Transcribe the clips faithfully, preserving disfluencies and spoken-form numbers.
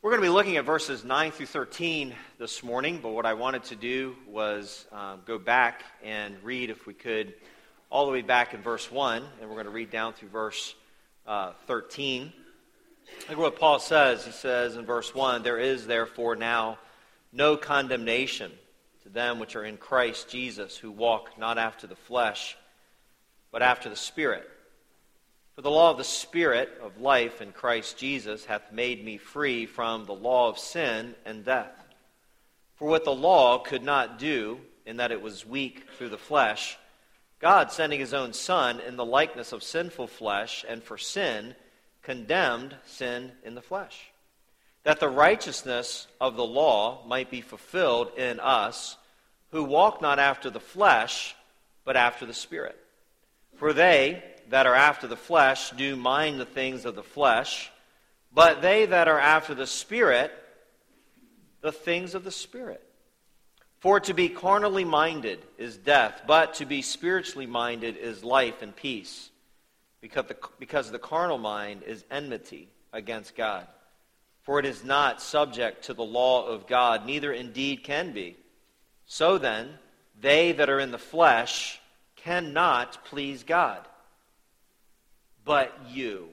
We're going to be looking at verses nine through thirteen this morning, but what I wanted to do was um, go back and read, if we could, all the way back in verse one, and we're going to read down through verse uh, thirteen. Look what Paul says. He says in verse one, "There is therefore now no condemnation to them which are in Christ Jesus, who walk not after the flesh, but after the Spirit. For the law of the Spirit of life in Christ Jesus hath made me free from the law of sin and death. For what the law could not do, in that it was weak through the flesh, God, sending his own Son in the likeness of sinful flesh, and for sin, condemned sin in the flesh, that the righteousness of the law might be fulfilled in us, who walk not after the flesh, but after the Spirit. For they that are after the flesh do mind the things of the flesh, but they that are after the Spirit, the things of the Spirit. For to be carnally minded is death, but to be spiritually minded is life and peace, because the, because the carnal mind is enmity against God. For it is not subject to the law of God, neither indeed can be. So then, they that are in the flesh cannot please God. But you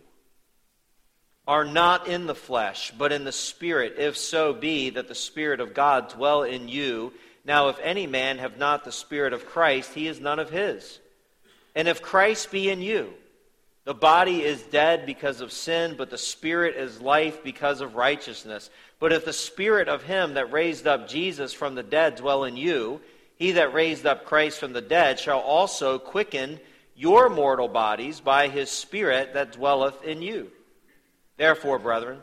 are not in the flesh, but in the Spirit, if so be that the Spirit of God dwell in you. Now if any man have not the Spirit of Christ, he is none of his. And if Christ be in you, the body is dead because of sin, but the Spirit is life because of righteousness. But if the Spirit of him that raised up Jesus from the dead dwell in you, he that raised up Christ from the dead shall also quicken your mortal bodies by his Spirit that dwelleth in you. Therefore, brethren,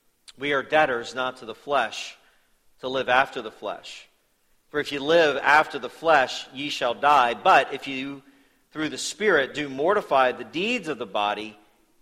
we are debtors not to the flesh, to live after the flesh. For if you live after the flesh, ye shall die. But if you through the Spirit do mortify the deeds of the body,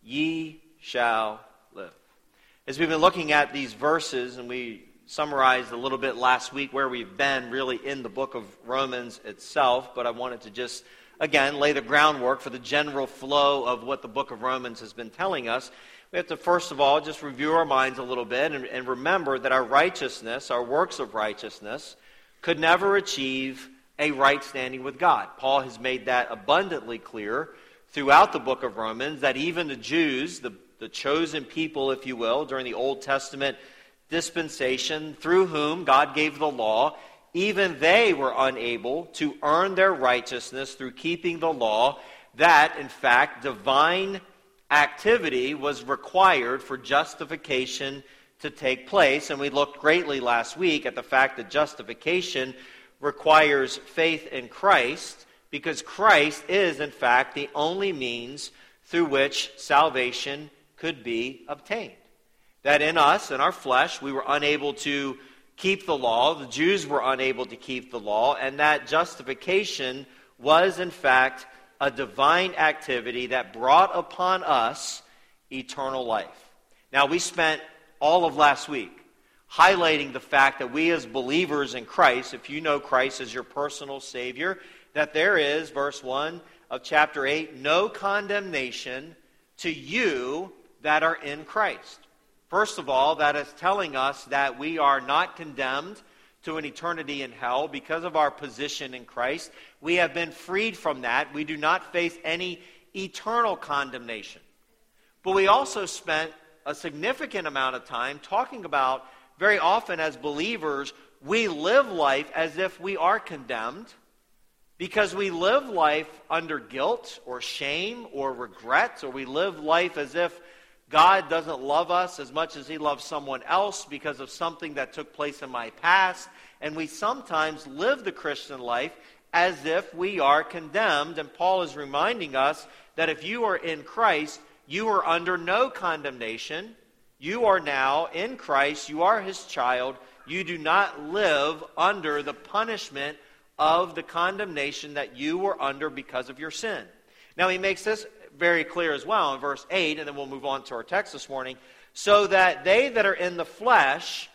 ye shall live." As we've been looking at these verses, and we summarized a little bit last week where we've been really in the book of Romans itself, but I wanted to just, again, lay the groundwork for the general flow of what the book of Romans has been telling us. We have to, first of all, just review our minds a little bit and, and remember that our righteousness, our works of righteousness, could never achieve a right standing with God. Paul has made that abundantly clear throughout the book of Romans, that even the Jews, the, the chosen people, if you will, during the Old Testament dispensation, through whom God gave the law, even they were unable to earn their righteousness through keeping the law, that, in fact, divine activity was required for justification to take place. And we looked greatly last week at the fact that justification requires faith in Christ, because Christ is, in fact, the only means through which salvation could be obtained. That in us, in our flesh, we were unable to keep the law. The Jews were unable to keep the law, and that justification was, in fact, a divine activity that brought upon us eternal life. Now, we spent all of last week highlighting the fact that we as believers in Christ, if you know Christ as your personal Savior, that there is, verse one of chapter eight, no condemnation to you that are in Christ. First of all, that is telling us that we are not condemned to an eternity in hell because of our position in Christ. We have been freed from that. We do not face any eternal condemnation. But we also spent a significant amount of time talking about, very often as believers, we live life as if we are condemned because we live life under guilt or shame or regret, or we live life as if God doesn't love us as much as he loves someone else because of something that took place in my past. And we sometimes live the Christian life as if we are condemned. And Paul is reminding us that if you are in Christ, you are under no condemnation. You are now in Christ. You are his child. You do not live under the punishment of the condemnation that you were under because of your sin. Now he makes this very clear as well in verse eight, and then we'll move on to our text this morning. So that they that are in the flesh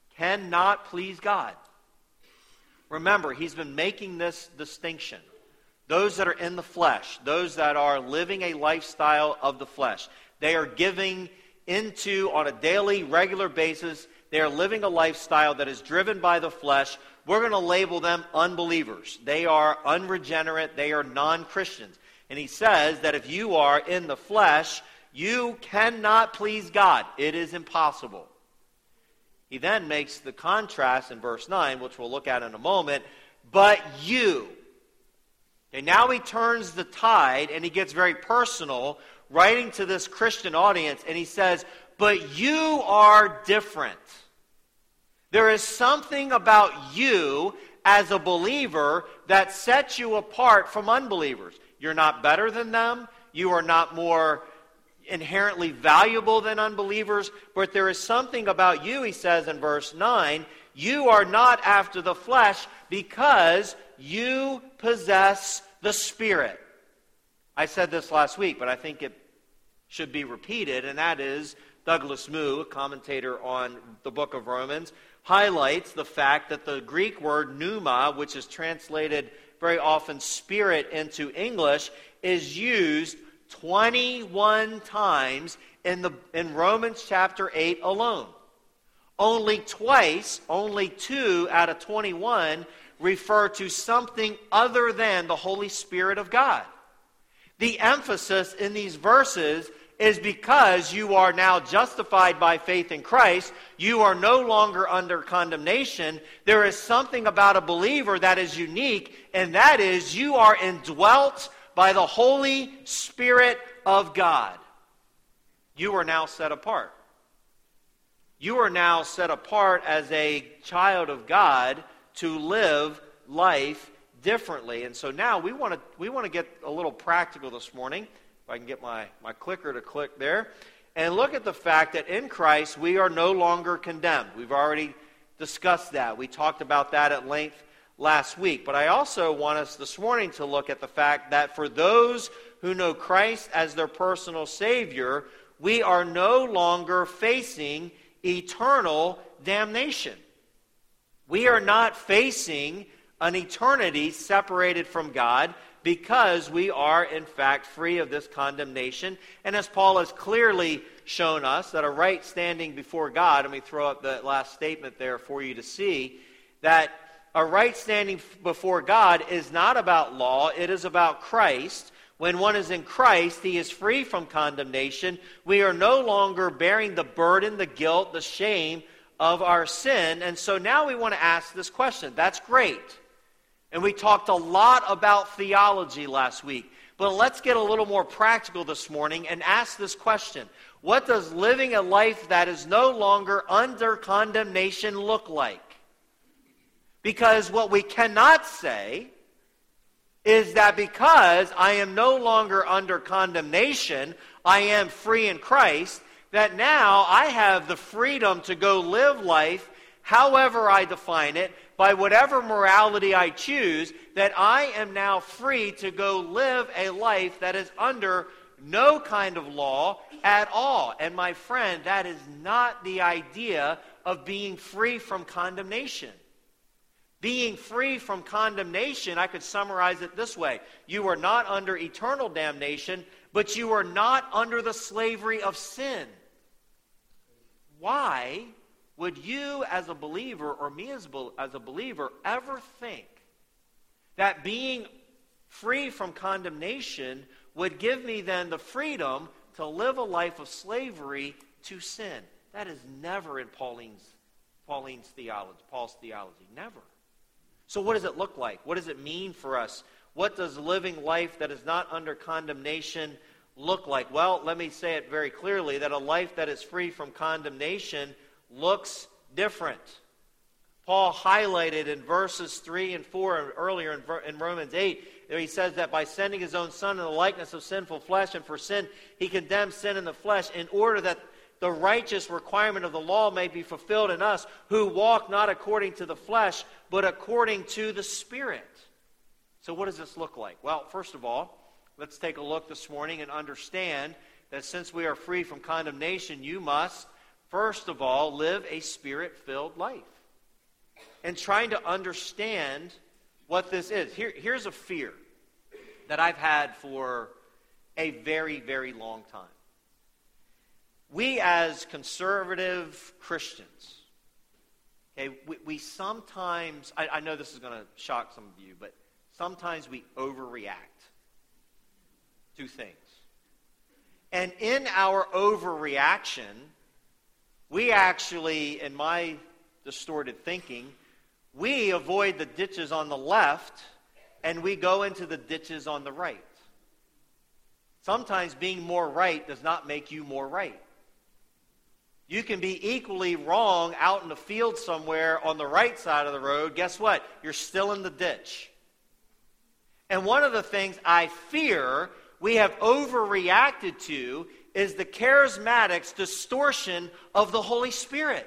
cannot please God. Remember, he's been making this distinction. Those that are in the flesh, those that are living a lifestyle of the flesh, they are giving into, on a daily, regular basis, they are living a lifestyle that is driven by the flesh, we're going to label them unbelievers. They are unregenerate. They are non-Christians. And he says that if you are in the flesh, you cannot please God. It is impossible. He then makes the contrast in verse nine, which we'll look at in a moment. But you. And now he turns the tide and he gets very personal, writing to this Christian audience, and he says, but you are different. There is something about you as a believer that sets you apart from unbelievers. You're not better than them. You are not more inherently valuable than unbelievers. But there is something about you, he says in verse nine, you are not after the flesh because you possess the Spirit. I said this last week, but I think it should be repeated, and that is Douglas Moo, a commentator on the book of Romans, highlights the fact that the Greek word pneuma, which is translated very often spirit into English, is used twenty-one times in the in Romans chapter eight alone. Only twice, only two out of twenty-one refer to something other than the Holy Spirit of God. The emphasis in these verses is because you are now justified by faith in Christ. You are no longer under condemnation. There is something about a believer that is unique, and that is you are indwelt by the Holy Spirit of God. You are now set apart. You are now set apart as a child of God to live life differently. And so now we want to we want to get a little practical this morning. If I can get my, my clicker to click there. And look at the fact that in Christ we are no longer condemned. We've already discussed that. We talked about that at length last week. But I also want us this morning to look at the fact that for those who know Christ as their personal Savior, we are no longer facing eternal damnation. We are not facing an eternity separated from God, because we are, in fact, free of this condemnation. And as Paul has clearly shown us, that a right standing before God, let me throw up the last statement there for you to see, that a right standing before God is not about law, it is about Christ. When one is in Christ, he is free from condemnation. We are no longer bearing the burden, the guilt, the shame of our sin. And so now we want to ask this question. That's great. And we talked a lot about theology last week. But let's get a little more practical this morning and ask this question. What does living a life that is no longer under condemnation look like? Because what we cannot say is that because I am no longer under condemnation, I am free in Christ, that now I have the freedom to go live life however I define it, by whatever morality I choose, that I am now free to go live a life that is under no kind of law at all. And my friend, that is not the idea of being free from condemnation. Being free from condemnation, I could summarize it this way. You are not under eternal damnation, but you are not under the slavery of sin. Why would you as a believer, or me as a believer, ever think that being free from condemnation would give me then the freedom to live a life of slavery to sin? That is never in Pauline's, Pauline's theology, Paul's theology. Never. So what does it look like? What does it mean for us? What does living life that is not under condemnation look like? Well, let me say it very clearly, that a life that is free from condemnation looks different. Paul highlighted in verses three and four and earlier in, in Romans eight, there he says that by sending his own Son in the likeness of sinful flesh, and for sin, he condemned sin in the flesh, in order that the righteous requirement of the law may be fulfilled in us, who walk not according to the flesh, but according to the Spirit. So what does this look like? Well, first of all, let's take a look this morning and understand that since we are free from condemnation, you must, first of all, live a Spirit-filled life. And trying to understand what this is. Here, here's a fear that I've had for a very, very long time. We as conservative Christians, Okay, we, we sometimes, I, I know this is going to shock some of you, but sometimes we overreact to things. And in our overreaction, we actually, in my distorted thinking, we avoid the ditches on the left and we go into the ditches on the right. Sometimes being more right does not make you more right. You can be equally wrong out in the field somewhere on the right side of the road. Guess what? You're still in the ditch. And one of the things I fear we have overreacted to is the charismatics' distortion of the Holy Spirit.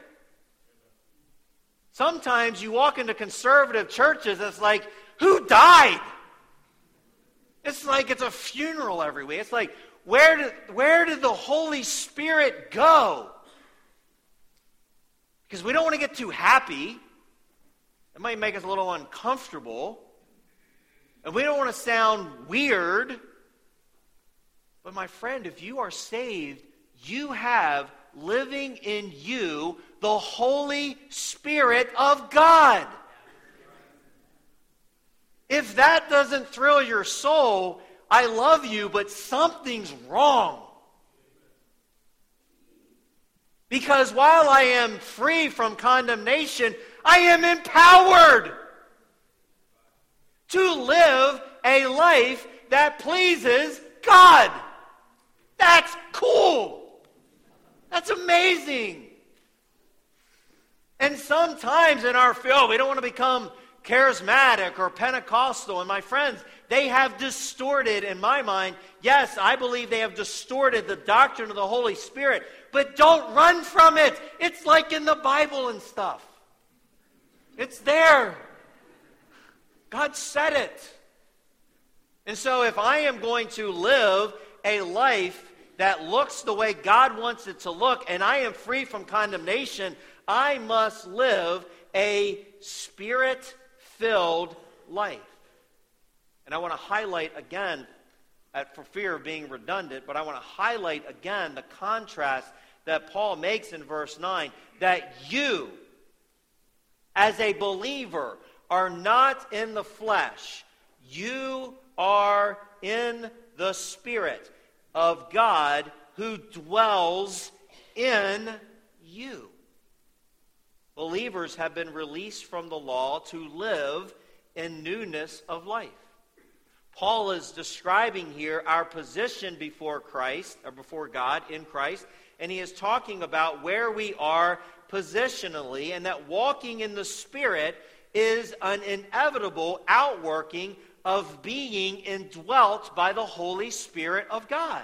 Sometimes you walk into conservative churches, it's like, who died? It's like it's a funeral every week. It's like, where did, where did the Holy Spirit go? Because we don't want to get too happy. It might make us a little uncomfortable. And we don't want to sound weird. But my friend, if you are saved, you have living in you the Holy Spirit of God. If that doesn't thrill your soul, I love you, but something's wrong. Because while I am free from condemnation, I am empowered to live a life that pleases God. That's cool. That's amazing. And sometimes in our field, we don't want to become charismatic or Pentecostal. And my friends, they have distorted, in my mind, yes, I believe they have distorted the doctrine of the Holy Spirit. But don't run from it. It's like in the Bible and stuff. It's there. God said it. And so if I am going to live a life that looks the way God wants it to look, and I am free from condemnation, I must live a Spirit-filled life. And I want to highlight again, at, for fear of being redundant, but I want to highlight again the contrast that Paul makes in verse nine, that you, as a believer, are not in the flesh. You are in the Spirit of God who dwells in you. Believers have been released from the law to live in newness of life. Paul is describing here our position before Christ, or before God in Christ, and he is talking about where we are positionally, and that walking in the Spirit is an inevitable outworking of being indwelt by the Holy Spirit of God.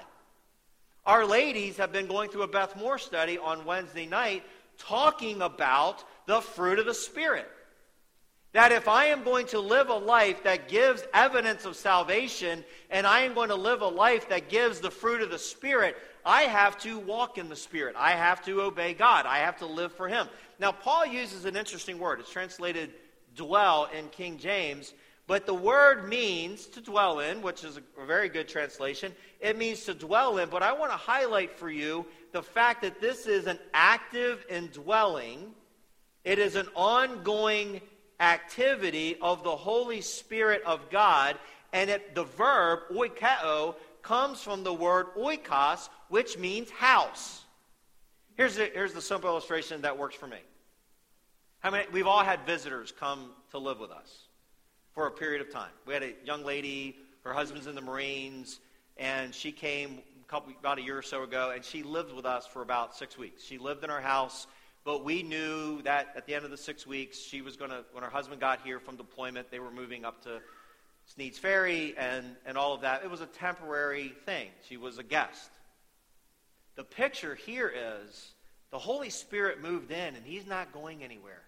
Our ladies have been going through a Beth Moore study on Wednesday night talking about the fruit of the Spirit. That if I am going to live a life that gives evidence of salvation, and I am going to live a life that gives the fruit of the Spirit, I have to walk in the Spirit. I have to obey God. I have to live for Him. Now, Paul uses an interesting word. It's translated dwell in King James, but the word means to dwell in, which is a very good translation. It means to dwell in, but I want to highlight for you the fact that this is an active indwelling. It is an ongoing activity of the Holy Spirit of God, and it, the verb oikeo comes from the word oikos, which means house. Here's the, here's the simple illustration that works for me. How many, we've all had visitors come to live with us for a period of time. We had a young lady, her husband's in the Marines, and she came a couple, about a year or so ago, and she lived with us for about six weeks. She lived in our house. But we knew that at the end of the six weeks, she was going to, when her husband got here from deployment, they were moving up to Sneed's Ferry and, and all of that. It was a temporary thing. She was a guest. The picture here is the Holy Spirit moved in, and He's not going anywhere.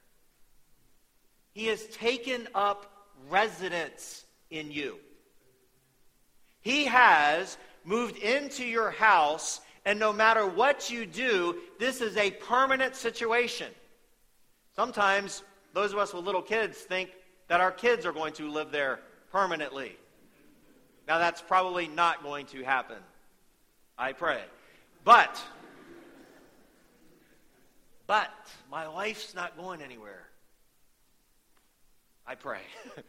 He has taken up residence in you. He has moved into your house. And no matter what you do, this is a permanent situation. Sometimes those of us with little kids think that our kids are going to live there permanently. Now that's probably not going to happen, I pray. But but my wife's not going anywhere. I pray.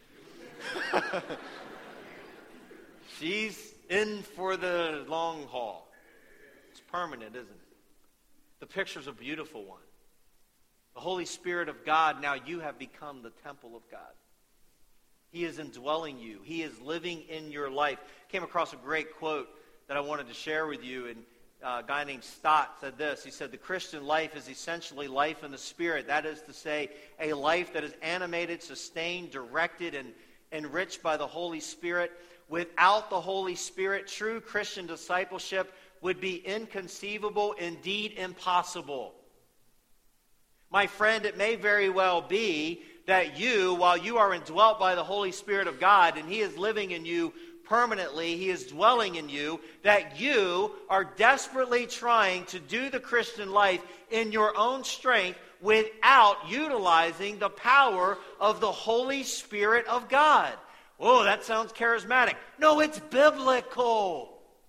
She's in for the long haul. It's permanent, isn't it? The picture's a beautiful one. The Holy Spirit of God, now you have become the temple of God. He is indwelling you. He is living in your life. Came across a great quote that I wanted to share with you, and uh, a guy named Stott said this. He said, the Christian life is essentially life in the Spirit. That is to say, a life that is animated, sustained, directed, and enriched by the Holy Spirit. Without the Holy Spirit, true Christian discipleship would be inconceivable, indeed impossible. My friend, it may very well be that you, while you are indwelt by the Holy Spirit of God, and He is living in you permanently, He is dwelling in you, that you are desperately trying to do the Christian life in your own strength without utilizing the power of the Holy Spirit of God. Oh, that sounds charismatic. No, it's biblical.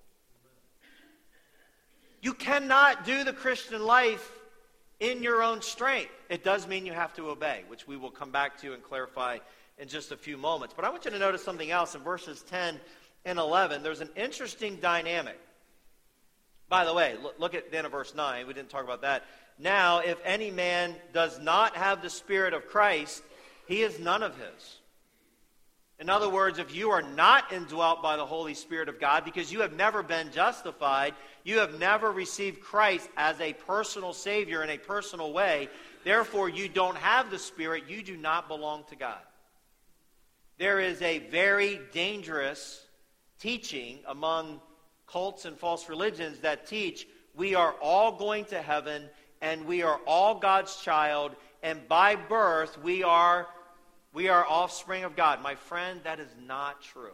You cannot do the Christian life in your own strength. It does mean you have to obey, which we will come back to and clarify in just a few moments. But I want you to notice something else in verses ten and eleven. There's an interesting dynamic. By the way, look, look at the end of verse nine. We didn't talk about that. Now, if any man does not have the Spirit of Christ, he is none of his. In other words, if you are not indwelt by the Holy Spirit of God because you have never been justified, you have never received Christ as a personal Savior in a personal way, therefore you don't have the Spirit, you do not belong to God. There is a very dangerous teaching among cults and false religions that teach we are all going to heaven and we are all God's child, and by birth we are We are offspring of God. My friend, that is not true.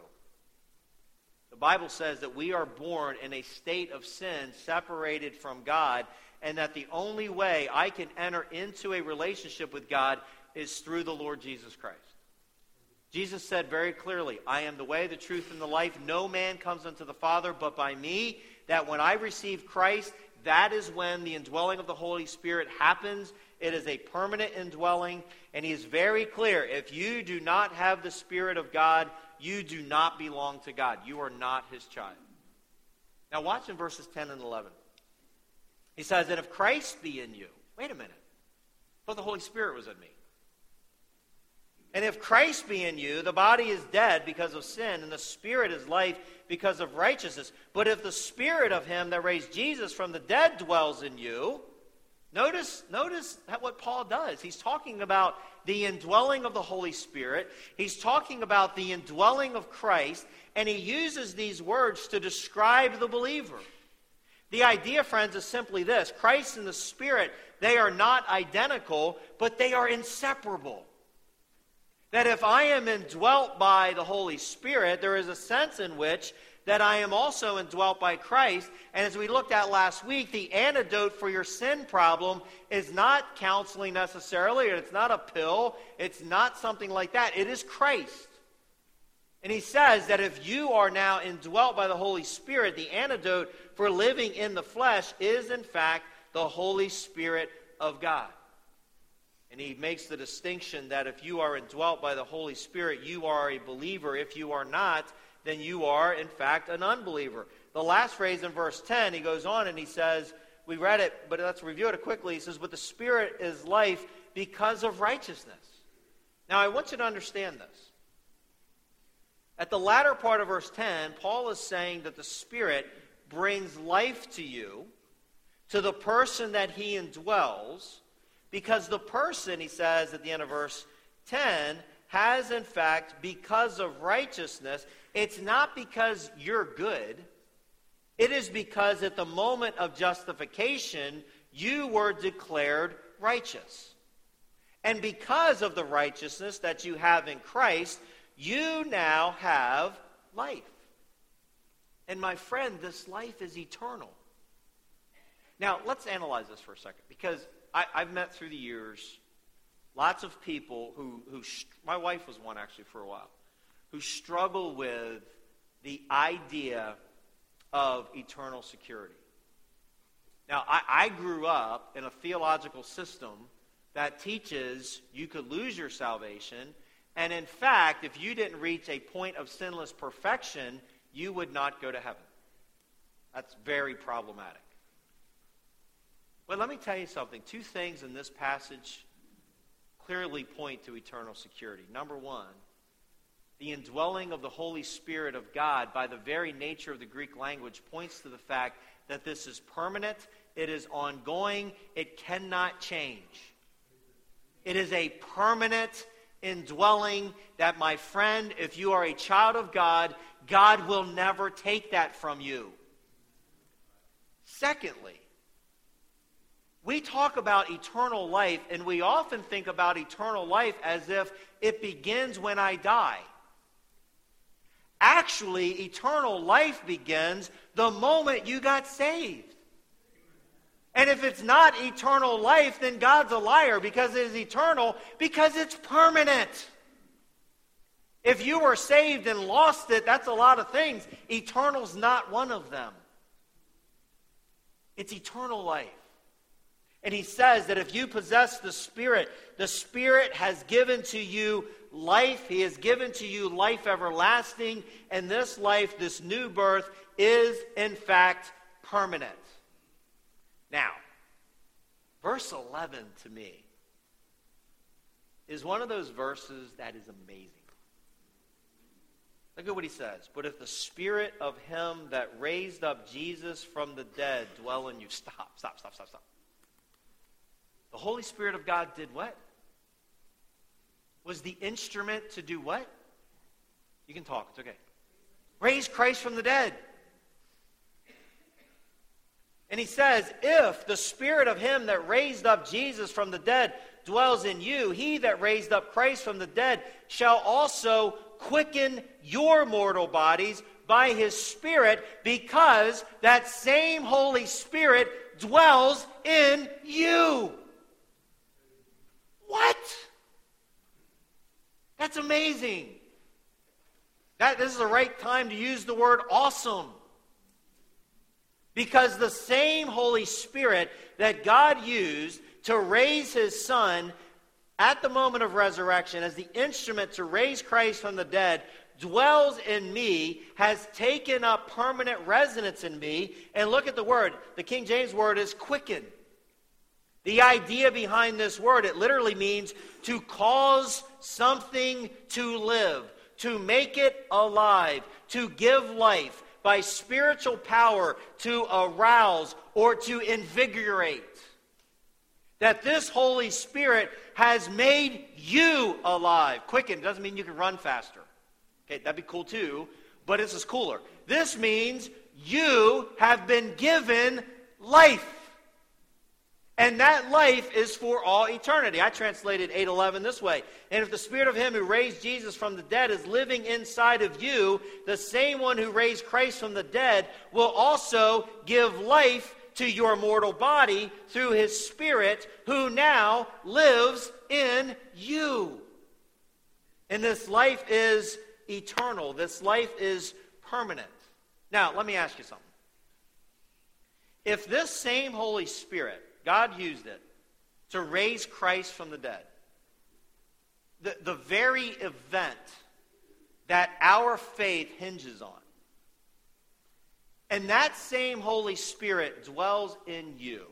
The Bible says that we are born in a state of sin, separated from God, and that the only way I can enter into a relationship with God is through the Lord Jesus Christ. Jesus said very clearly, I am the way, the truth, and the life. No man comes unto the Father but by me. That when I receive Christ, that is when the indwelling of the Holy Spirit happens. It is a permanent indwelling, and He is very clear. If you do not have the Spirit of God, you do not belong to God. You are not His child. Now watch in verses ten and eleven. He says that if Christ be in you, wait a minute, but the Holy Spirit was in me. And if Christ be in you, the body is dead because of sin, and the Spirit is life because of righteousness. But if the Spirit of Him that raised Jesus from the dead dwells in you, Notice, notice what Paul does. He's talking about the indwelling of the Holy Spirit. He's talking about the indwelling of Christ, and he uses these words to describe the believer. The idea, friends, is simply this. Christ and the Spirit, they are not identical, but they are inseparable. That if I am indwelt by the Holy Spirit, there is a sense in which that I am also indwelt by Christ. And as we looked at last week, the antidote for your sin problem is not counseling necessarily, or it's not a pill, it's not something like that. It is Christ. And he says that if you are now indwelt by the Holy Spirit, the antidote for living in the flesh is, in fact, the Holy Spirit of God. And he makes the distinction that if you are indwelt by the Holy Spirit, you are a believer. If you are not, then you are, in fact, an unbeliever. The last phrase in verse ten, he goes on and he says, we read it, but let's review it quickly. He says, but the Spirit is life because of righteousness. Now, I want you to understand this. At the latter part of verse ten, Paul is saying that the Spirit brings life to you, to the person that he indwells, because the person, he says at the end of verse ten, has, in fact, because of righteousness. It's not because you're good. It is because at the moment of justification, you were declared righteous. And because of the righteousness that you have in Christ, you now have life. And my friend, this life is eternal. Now, let's analyze this for a second, because I, I've met through the years lots of people who, who, my wife was one actually for a while, who struggle with the idea of eternal security. Now, I, I grew up in a theological system that teaches you could lose your salvation, and in fact, if you didn't reach a point of sinless perfection, you would not go to heaven. That's very problematic. But let me tell you something. Two things in this passage clearly point to eternal security. Number one, the indwelling of the Holy Spirit of God by the very nature of the Greek language points to the fact that this is permanent, it is ongoing, it cannot change. It is a permanent indwelling that, my friend, if you are a child of God, God will never take that from you. Secondly, we talk about eternal life, and we often think about eternal life as if it begins when I die. Actually, eternal life begins the moment you got saved. And if it's not eternal life, then God's a liar, because it is eternal, because it's permanent. If you were saved and lost it, that's a lot of things. Eternal's not one of them. It's eternal life. And he says that if you possess the Spirit, the Spirit has given to you life. He has given to you life everlasting. And this life, this new birth, is in fact permanent. Now, verse eleven to me is one of those verses that is amazing. Look at what he says. But if the Spirit of him that raised up Jesus from the dead dwell in you. Stop, stop, stop, stop, stop. The Holy Spirit of God did what? Was the instrument to do what? You can talk, it's okay. Raise Christ from the dead. And he says, if the Spirit of him that raised up Jesus from the dead dwells in you, he that raised up Christ from the dead shall also quicken your mortal bodies by his Spirit, because that same Holy Spirit dwells in you. What? That's amazing. That, this is the right time to use the word awesome. Because the same Holy Spirit that God used to raise his Son at the moment of resurrection as the instrument to raise Christ from the dead dwells in me, has taken up permanent residence in me. And look at the word. The King James word is quicken. The idea behind this word, it literally means to cause something to live, to make it alive, to give life by spiritual power, to arouse or to invigorate. That this Holy Spirit has made you alive. Quicken doesn't mean you can run faster. Okay, that'd be cool too, but this is cooler. This means you have been given life. And that life is for all eternity. I translated eight eleven this way. And if the Spirit of him who raised Jesus from the dead is living inside of you, the same one who raised Christ from the dead will also give life to your mortal body through his Spirit, who now lives in you. And this life is eternal. This life is permanent. Now, let me ask you something. If this same Holy Spirit, God used it to raise Christ from the dead, the, the very event that our faith hinges on, and that same Holy Spirit dwells in you,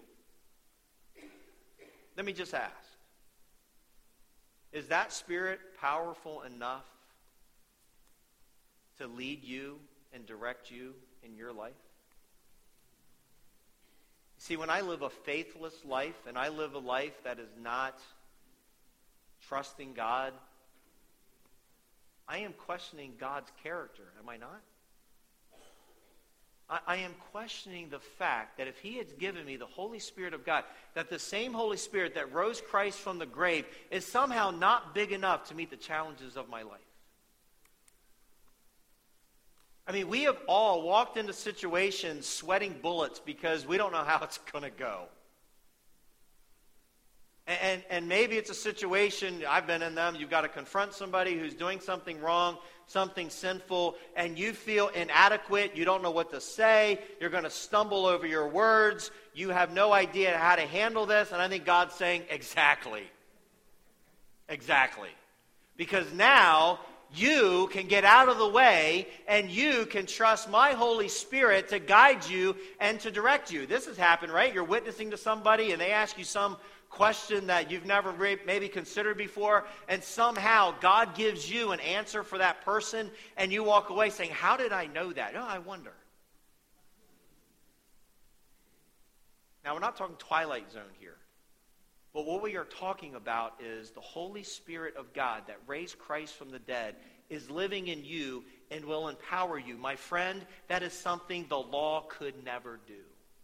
let me just ask, is that Spirit powerful enough to lead you and direct you in your life? See, when I live a faithless life, and I live a life that is not trusting God, I am questioning God's character, am I not? I, I am questioning the fact that if he had given me the Holy Spirit of God, that the same Holy Spirit that rose Christ from the grave is somehow not big enough to meet the challenges of my life. I mean, we have all walked into situations sweating bullets because we don't know how it's going to go. And, and maybe it's a situation, I've been in them, you've got to confront somebody who's doing something wrong, something sinful, and you feel inadequate, you don't know what to say, you're going to stumble over your words, you have no idea how to handle this, and I think God's saying, exactly. Exactly. Because now you can get out of the way and you can trust my Holy Spirit to guide you and to direct you. This has happened, right? You're witnessing to somebody and they ask you some question that you've never maybe considered before, and somehow God gives you an answer for that person, and you walk away saying, how did I know that? Oh, I wonder. Now, we're not talking Twilight Zone here, but what we are talking about is the Holy Spirit of God that raised Christ from the dead is living in you and will empower you. My friend, that is something the law could never do.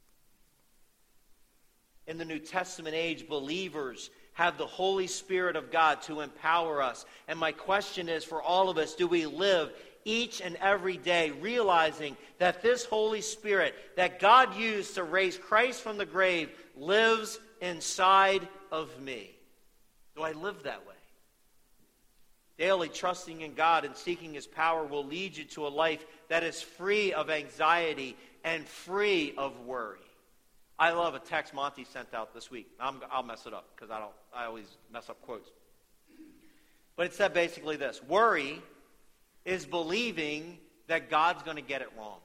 In the New Testament age, believers have the Holy Spirit of God to empower us. And my question is for all of us, do we live each and every day realizing that this Holy Spirit that God used to raise Christ from the grave lives inside of me? Do I live that way? Daily trusting in God and seeking His power will lead you to a life that is free of anxiety and free of worry. I love a text Monty sent out this week. I'm, I'll mess it up because I don't. I always mess up quotes. But it said basically this: worry is believing that God's going to get it wrong.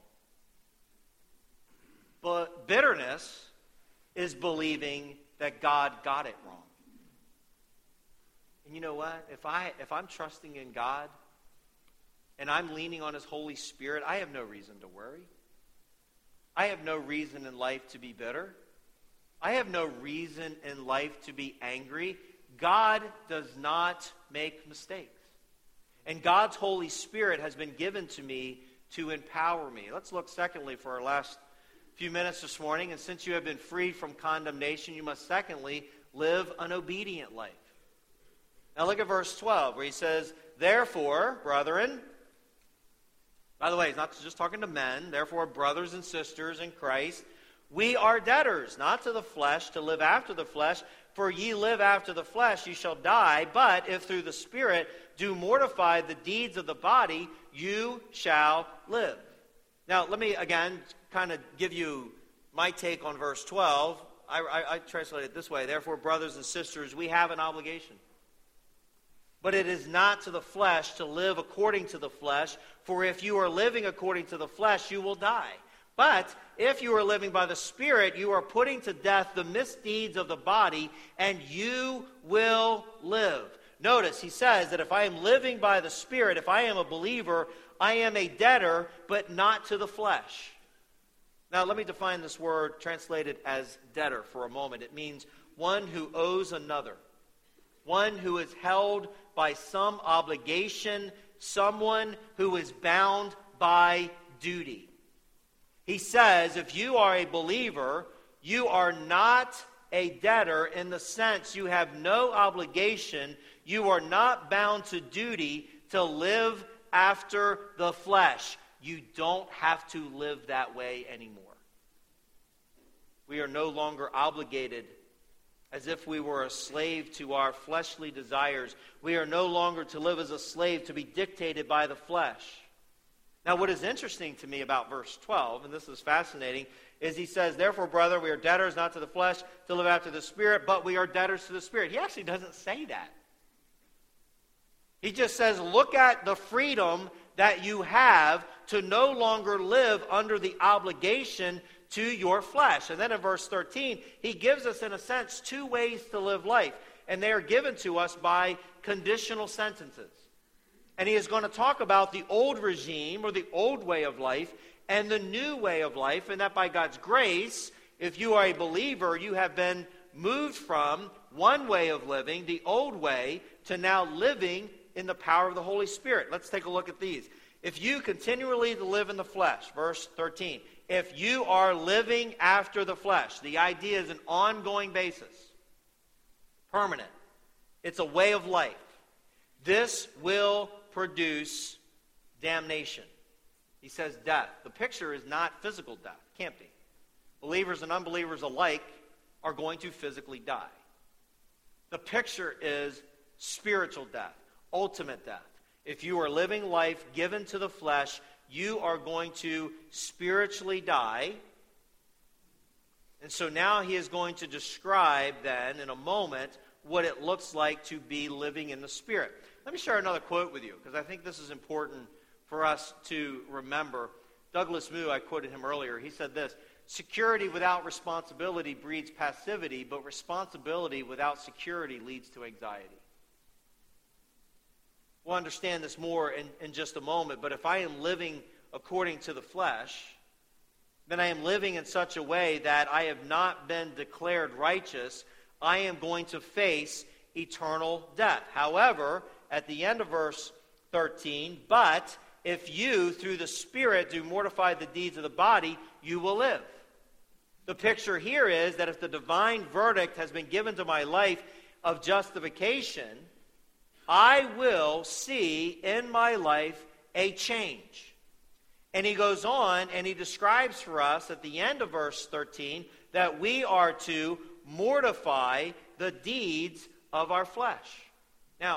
But bitterness is believing that God got it wrong. And you know what? If I if I'm trusting in God and I'm leaning on His Holy Spirit, I have no reason to worry. I have no reason in life to be bitter. I have no reason in life to be angry. God does not make mistakes. And God's Holy Spirit has been given to me to empower me. Let's look secondly for our last few minutes this morning. And since you have been freed from condemnation, you must secondly live an obedient life. Now look at verse twelve where he says, therefore, brethren, by the way, he's not just talking to men. Therefore, brothers and sisters in Christ, we are debtors, not to the flesh, to live after the flesh. For ye live after the flesh, ye shall die. But if through the Spirit do mortify the deeds of the body, you shall live. Now, let me again kind of give you my take on verse twelve. I, I, I translate it this way. Therefore, brothers and sisters, we have an obligation. But it is not to the flesh to live according to the flesh, for if you are living according to the flesh, you will die. But if you are living by the Spirit, you are putting to death the misdeeds of the body, and you will live. Notice, he says that if I am living by the Spirit, if I am a believer, I am a debtor, but not to the flesh. Now, let me define this word translated as debtor for a moment. It means one who owes another. One who is held by some obligation, someone who is bound by duty. He says, if you are a believer, you are not a debtor in the sense you have no obligation, you are not bound to duty to live after the flesh. You don't have to live that way anymore. We are no longer obligated as if we were a slave to our fleshly desires. We are no longer to live as a slave to be dictated by the flesh. Now, what is interesting to me about verse twelve, and this is fascinating, is he says, therefore, brother, we are debtors not to the flesh to live after the Spirit, but we are debtors to the Spirit. He actually doesn't say that. He just says, look at the freedom that you have to no longer live under the obligation to your flesh. And then in verse thirteen, he gives us, in a sense, two ways to live life. And they are given to us by conditional sentences. And he is going to talk about the old regime or the old way of life and the new way of life. And that by God's grace, if you are a believer, you have been moved from one way of living, the old way, to now living in the power of the Holy Spirit. Let's take a look at these. If you continually live in the flesh, verse thirteen, if you are living after the flesh, the idea is an ongoing basis, permanent. It's a way of life. This will produce damnation. He says death. The picture is not physical death. It can't be. Believers and unbelievers alike are going to physically die. The picture is spiritual death, ultimate death. If you are living life given to the flesh, you are going to spiritually die. And so now he is going to describe then, in a moment, what it looks like to be living in the Spirit. Let me share another quote with you, because I think this is important for us to remember. Douglas Moo, I quoted him earlier, he said this: security without responsibility breeds passivity, but responsibility without security leads to anxiety. We'll understand this more in, in just a moment, but if I am living according to the flesh, then I am living in such a way that I have not been declared righteous. I am going to face eternal death. However, at the end of verse thirteen, but if you, through the Spirit, do mortify the deeds of the body, you will live. The picture here is that if the divine verdict has been given to my life of justification, I will see in my life a change. And he goes on and he describes for us at the end of verse thirteen that we are to mortify the deeds of our flesh. Now,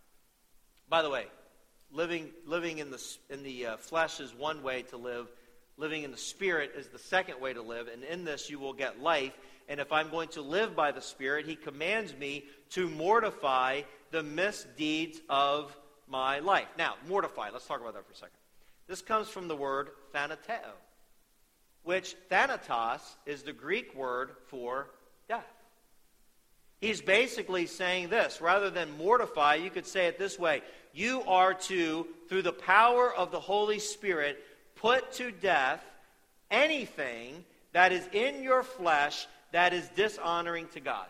by the way, living living in the in the uh, flesh is one way to live. Living in the Spirit is the second way to live, and in this you will get life. And if I'm going to live by the Spirit, he commands me to mortify the misdeeds of my life. Now, mortify, let's talk about that for a second. This comes from the word thanateo, which thanatos is the Greek word for death. He's basically saying this. Rather than mortify, you could say it this way: you are to, through the power of the Holy Spirit, put to death anything that is in your flesh that is dishonoring to God.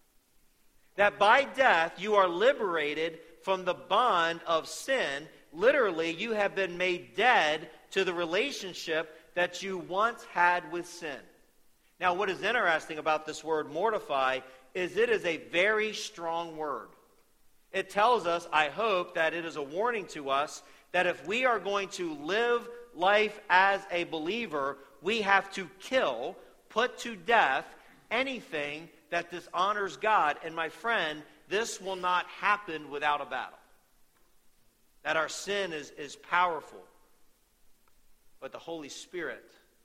That by death you are liberated from the bond of sin. Literally, you have been made dead to the relationship that you once had with sin. Now, what is interesting about this word mortify is it is a very strong word. It tells us, I hope, that it is a warning to us that if we are going to live life as a believer, we have to kill, put to death, anything that dishonors God. And my friend, this will not happen without a battle. That our sin is, is powerful. But the Holy Spirit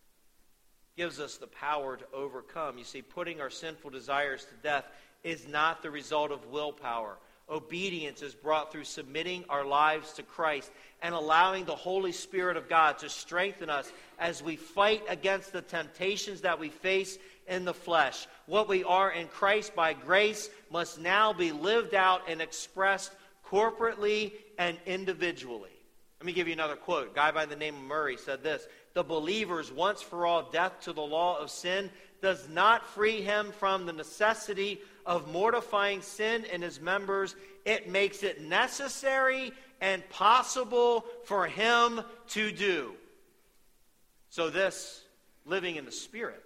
gives us the power to overcome. You see, putting our sinful desires to death is not the result of willpower. Obedience is brought through submitting our lives to Christ and allowing the Holy Spirit of God to strengthen us as we fight against the temptations that we face in the flesh. What we are in Christ by grace must now be lived out and expressed corporately and individually. Let me give you another quote. A guy by the name of Murray said this: the believer's once for all death to the law of sin does not free him from the necessity of mortifying sin in his members. It makes it necessary and possible for him to do. So this living in the Spirit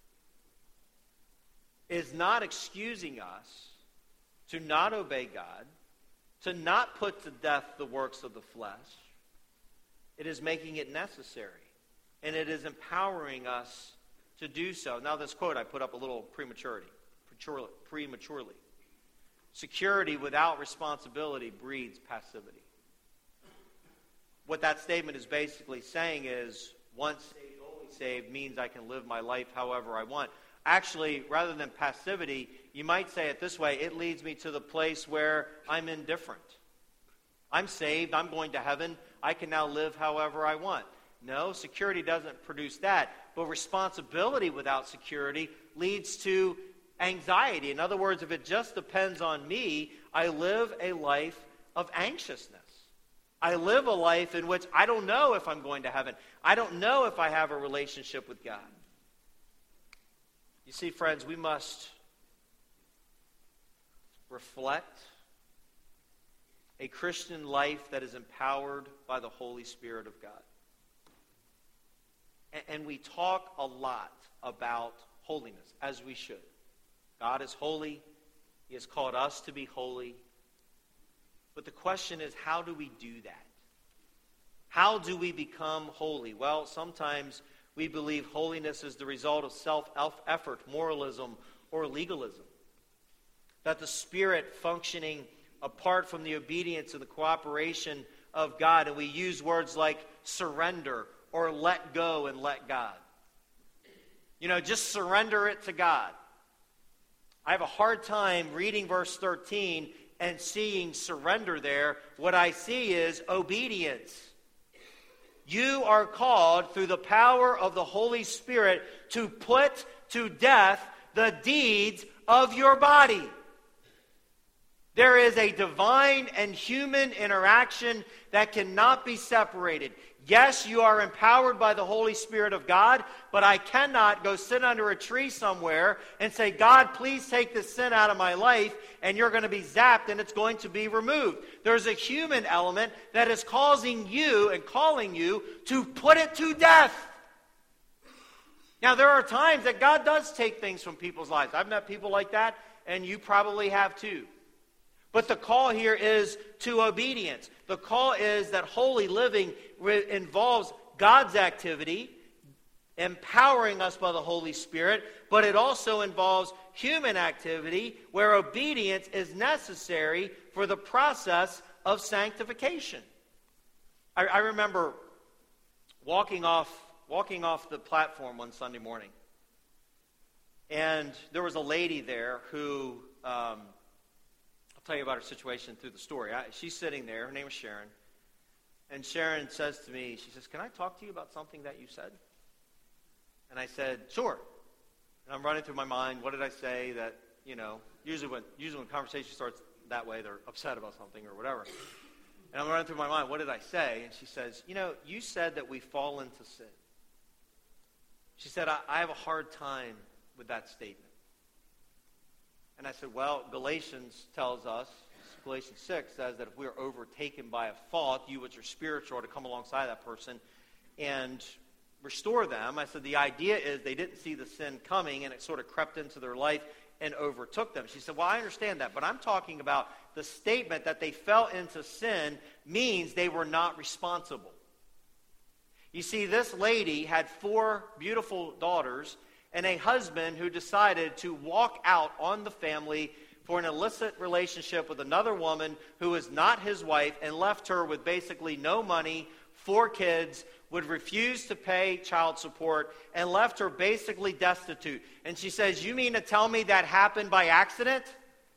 is not excusing us to not obey God, to not put to death the works of the flesh. It is making it necessary, and it is empowering us to do so. Now, this quote I put up a little prematurely. Prematurely. Security without responsibility breeds passivity. What that statement is basically saying is, once saved, always saved means I can live my life however I want. Actually, rather than passivity, you might say it this way: it leads me to the place where I'm indifferent. I'm saved, I'm going to heaven, I can now live however I want. No, security doesn't produce that. But responsibility without security leads to anxiety. In other words, if it just depends on me, I live a life of anxiousness. I live a life in which I don't know if I'm going to heaven. I don't know if I have a relationship with God. You see, friends, we must reflect a Christian life that is empowered by the Holy Spirit of God. And we talk a lot about holiness, as we should. God is holy. He has called us to be holy. But the question is, how do we do that? How do we become holy? Well, sometimes we believe holiness is the result of self-effort, moralism, or legalism. that the Spirit functioning apart from the obedience and the cooperation of God. And we use words like surrender or let go and let God. You know, just surrender it to God. I have a hard time reading verse thirteen and seeing surrender there. What I see is obedience. You are called through the power of the Holy Spirit to put to death the deeds of your body. There is a divine and human interaction that cannot be separated. Yes, you are empowered by the Holy Spirit of God, but I cannot go sit under a tree somewhere and say, God, please take this sin out of my life, and you're going to be zapped and it's going to be removed. There's a human element that is causing you and calling you to put it to death. Now, there are times that God does take things from people's lives. I've met people like that, and you probably have too. But the call here is to obedience. The call is that holy living re- involves God's activity, empowering us by the Holy Spirit, but it also involves human activity where obedience is necessary for the process of sanctification. I, I remember walking off, walking off the platform one Sunday morning, and there was a lady there who... Um, I'll tell you about her situation through the story. I, she's sitting there. Her name is Sharon. And Sharon says to me, she says, can I talk to you about something that you said? And I said, sure. And I'm running through my mind, what did I say that, you know, usually when usually when conversation starts that way, they're upset about something or whatever. And I'm running through my mind, what did I say? And she says, you know, you said that we fall into sin. She said, I, I have a hard time with that statement. And I said, well, Galatians tells us, Galatians six says that if we are overtaken by a fault, you which are spiritual are to come alongside that person and restore them. I said, the idea is they didn't see the sin coming and it sort of crept into their life and overtook them. She said, well, I understand that, but I'm talking about the statement that they fell into sin means they were not responsible. You see, this lady had four beautiful daughters and a husband who decided to walk out on the family for an illicit relationship with another woman who was not his wife and left her with basically no money, four kids, would refuse to pay child support, and left her basically destitute. And she says, you mean to tell me that happened by accident?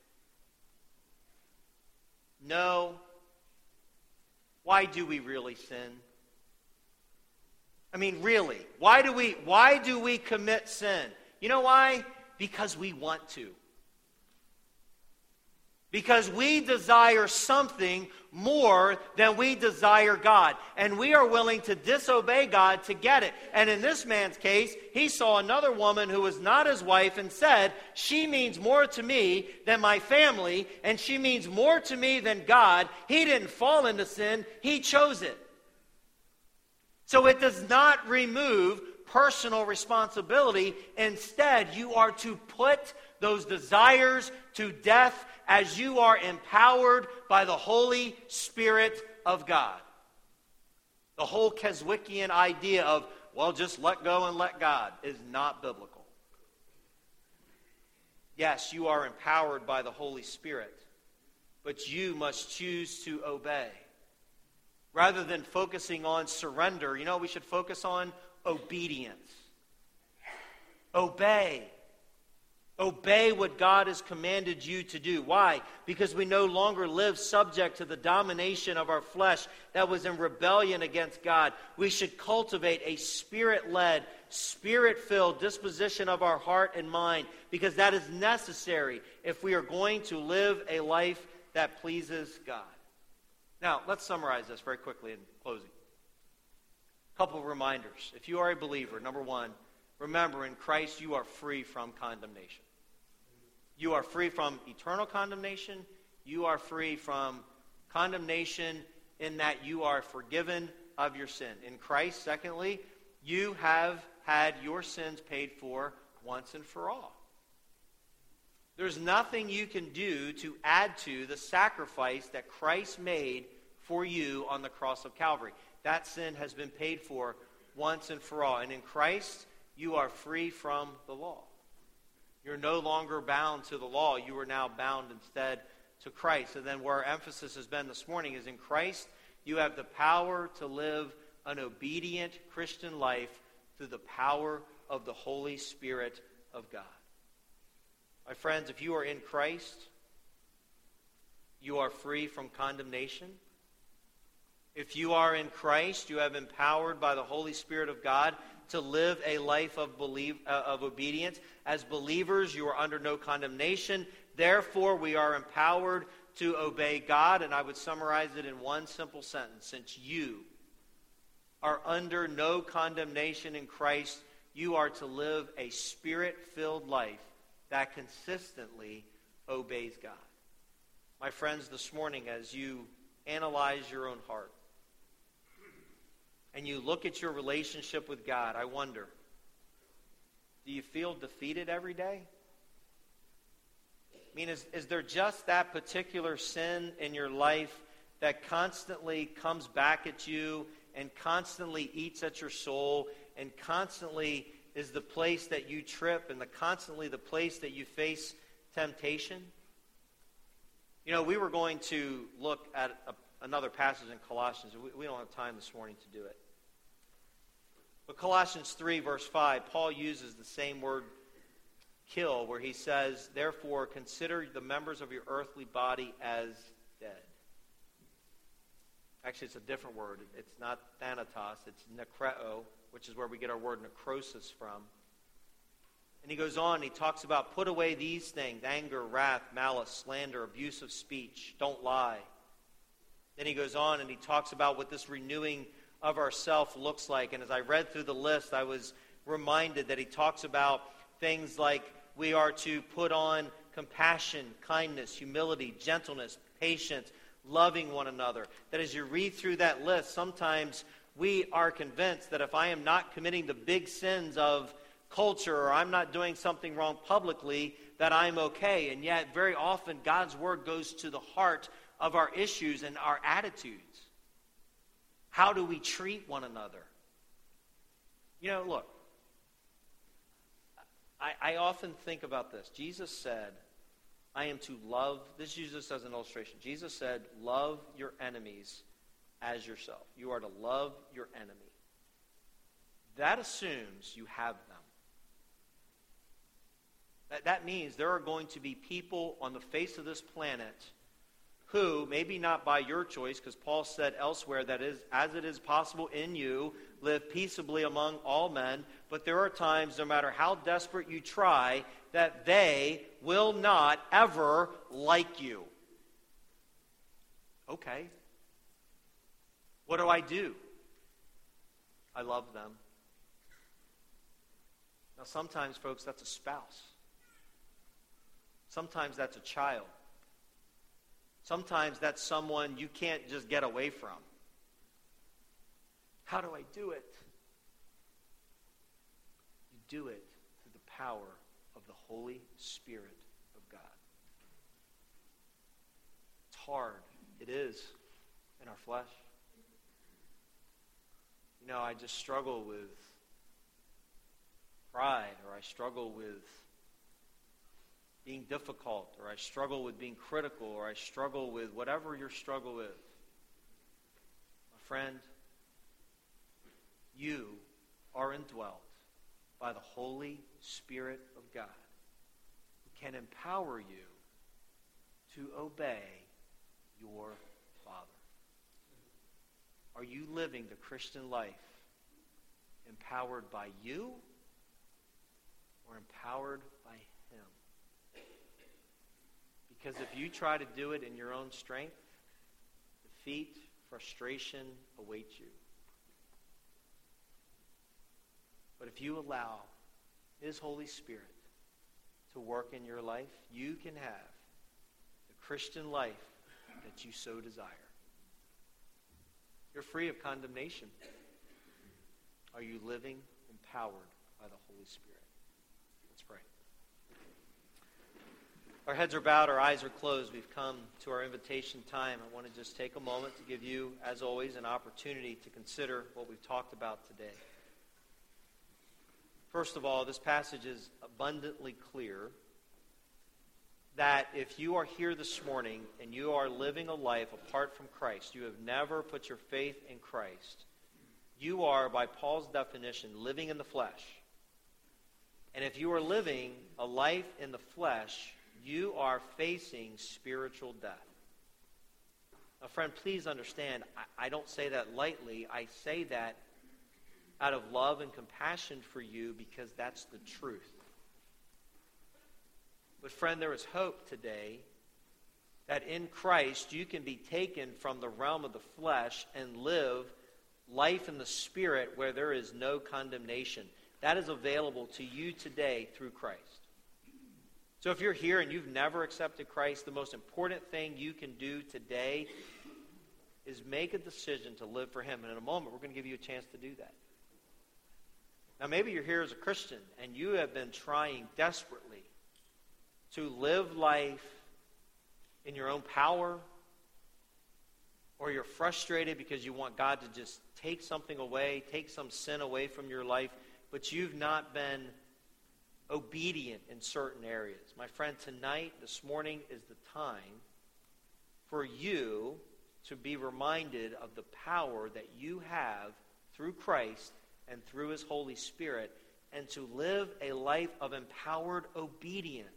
No. Why do we really sin? I mean, really, why do we why do we commit sin? You know why? Because we want to. Because we desire something more than we desire God. And we are willing to disobey God to get it. And in this man's case, he saw another woman who was not his wife and said, she means more to me than my family, and she means more to me than God. He didn't fall into sin, he chose it. So it does not remove personal responsibility. Instead, you are to put those desires to death as you are empowered by the Holy Spirit of God. The whole Keswickian idea of, well, just let go and let God is not biblical. Yes, you are empowered by the Holy Spirit, but you must choose to obey. Rather than focusing on surrender, you know, we should focus on obedience. Obey. Obey what God has commanded you to do. Why? Because we no longer live subject to the domination of our flesh that was in rebellion against God. We should cultivate a spirit-led, spirit-filled disposition of our heart and mind, because that is necessary if we are going to live a life that pleases God. Now, let's summarize this very quickly in closing. A couple of reminders. If you are a believer, number one, remember in Christ you are free from condemnation. You are free from eternal condemnation. You are free from condemnation in that you are forgiven of your sin. In Christ, secondly, you have had your sins paid for once and for all. There's nothing you can do to add to the sacrifice that Christ made for you on the cross of Calvary. That sin has been paid for once and for all. And in Christ, you are free from the law. You're no longer bound to the law. You are now bound instead to Christ. And then where our emphasis has been this morning is in Christ, you have the power to live an obedient Christian life through the power of the Holy Spirit of God. My friends, if you are in Christ, you are free from condemnation. If you are in Christ, you have empowered by the Holy Spirit of God to live a life of believe, uh, of obedience. As believers, you are under no condemnation. Therefore, we are empowered to obey God. And I would summarize it in one simple sentence. Since you are under no condemnation in Christ, you are to live a Spirit-filled life that consistently obeys God. My friends, this morning, as you analyze your own heart and you look at your relationship with God, I wonder, do you feel defeated every day? I mean, is, is there just that particular sin in your life that constantly comes back at you and constantly eats at your soul and constantly is the place that you trip and the constantly the place that you face temptation? You know, we were going to look at a, another passage in Colossians. We, we don't have time this morning to do it. But Colossians three, verse five, Paul uses the same word, kill, where he says, therefore, consider the members of your earthly body as dead. Actually, it's a different word. It's not thanatos, it's nekreo, which is where we get our word necrosis from. And he goes on, and he talks about put away these things, anger, wrath, malice, slander, abusive speech, don't lie. Then he goes on, and he talks about what this renewing of ourself looks like. And as I read through the list, I was reminded that he talks about things like we are to put on compassion, kindness, humility, gentleness, patience, loving one another. That as you read through that list, sometimes we are convinced that if I am not committing the big sins of culture or I'm not doing something wrong publicly, that I'm okay. And yet, very often, God's Word goes to the heart of our issues and our attitudes. How do we treat one another? You know, look, I, I often think about this. Jesus said, I am to love, this is used just as an illustration. Jesus said, love your enemies as yourself. You are to love your enemy. That assumes you have them. That, that means there are going to be people on the face of this planet who, maybe not by your choice, because Paul said elsewhere that is, as it is possible in you, live peaceably among all men, but there are times, no matter how desperate you try, that they will not ever like you. Okay. What do I do? I love them. Now, sometimes, folks, that's a spouse. Sometimes that's a child. Sometimes that's someone you can't just get away from. How do I do it? You do it through the power of the Holy Spirit of God. It's hard. It is in our flesh. You know, I just struggle with pride, or I struggle with being difficult, or I struggle with being critical, or I struggle with whatever your struggle is. My friend, you are indwelt by the Holy Spirit of God, who can empower you to obey your Father. Are you living the Christian life empowered by you or empowered by Him? Because if you try to do it in your own strength, defeat, frustration await you. But if you allow His Holy Spirit to work in your life, you can have the Christian life that you so desire. You're free of condemnation. Are you living empowered by the Holy Spirit? Let's pray. Our heads are bowed, our eyes are closed. We've come to our invitation time. I want to just take a moment to give you, as always, an opportunity to consider what we've talked about today. First of all, this passage is abundantly clear that if you are here this morning and you are living a life apart from Christ, you have never put your faith in Christ, you are, by Paul's definition, living in the flesh. And if you are living a life in the flesh, you are facing spiritual death. Now, friend, please understand, I, I don't say that lightly. I say that out of love and compassion for you because that's the truth. But friend, there is hope today that in Christ you can be taken from the realm of the flesh and live life in the Spirit where there is no condemnation. That is available to you today through Christ. So if you're here and you've never accepted Christ, the most important thing you can do today is make a decision to live for Him. And in a moment, we're going to give you a chance to do that. Now, maybe you're here as a Christian and you have been trying desperately to live life in your own power, or you're frustrated because you want God to just take something away, take some sin away from your life, but you've not been obedient in certain areas. My friend, tonight, this morning, is the time for you to be reminded of the power that you have through Christ and through His Holy Spirit, and to live a life of empowered obedience.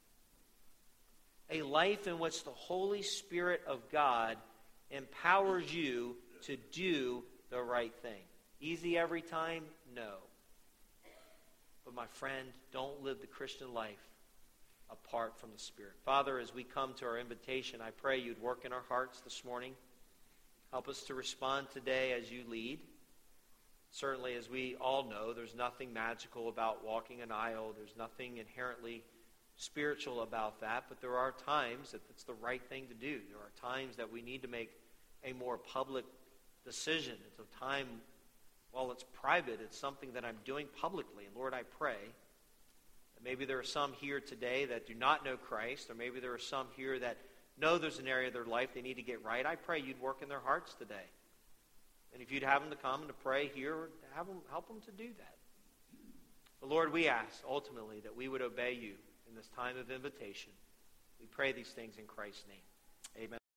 A life in which the Holy Spirit of God empowers you to do the right thing. Easy every time? No. But my friend, don't live the Christian life apart from the Spirit. Father, as we come to our invitation, I pray You'd work in our hearts this morning. Help us to respond today as You lead. Certainly, as we all know, there's nothing magical about walking an aisle. There's nothing inherently spiritual about that, but there are times that it's the right thing to do. There are times that we need to make a more public decision. It's a time, while it's private, it's something that I'm doing publicly. And Lord, I pray that maybe there are some here today that do not know Christ, or maybe there are some here that know there's an area of their life they need to get right. I pray You'd work in their hearts today. And if You'd have them to come and to pray here, have them, help them to do that. But Lord, we ask ultimately that we would obey You in this time of invitation. We pray these things in Christ's name. Amen.